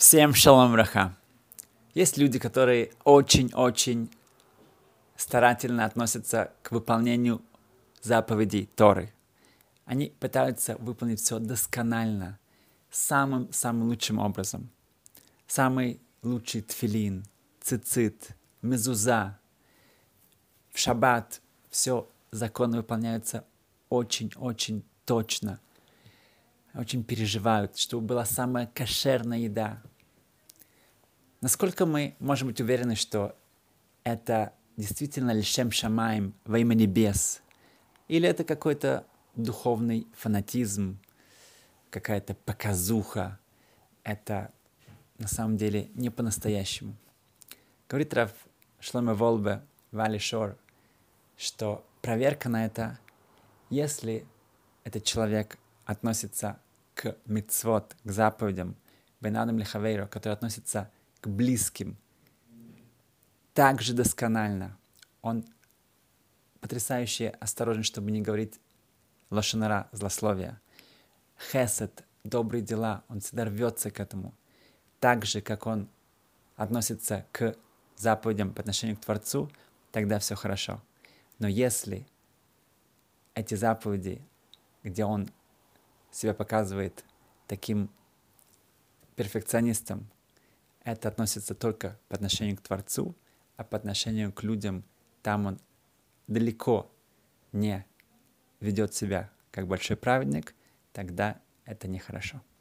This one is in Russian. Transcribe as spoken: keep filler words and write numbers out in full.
Всем шалом браха. Есть люди, которые очень-очень старательно относятся к выполнению заповедей Торы. Они пытаются выполнить все досконально, самым-самым лучшим образом. Самый лучший тфилин, цицит, мезуза. В шаббат все законы выполняются очень-очень точно. Очень переживают, чтобы была самая кошерная еда. Насколько мы можем быть уверены, что это действительно лишем шамаим во имя небес? Или это какой-то духовный фанатизм, какая-то показуха? Это на самом деле не по-настоящему. Говорит Рав Шломо Волбе в Али Шор, что проверка на это, если этот человек относится к мицвот, к заповедям, бен адам лехавейро, который относится к близким, так же досконально. Он потрясающе осторожен, чтобы не говорить лашон ара, злословия. Хесед, добрые дела, он всегда рвется к этому. Так же, как он относится к заповедям по отношению к Творцу, тогда все хорошо. Но если эти заповеди, где он себя показывает таким перфекционистом, это относится только по отношению к Творцу, а по отношению к людям там он далеко не ведет себя как большой праведник, тогда это нехорошо.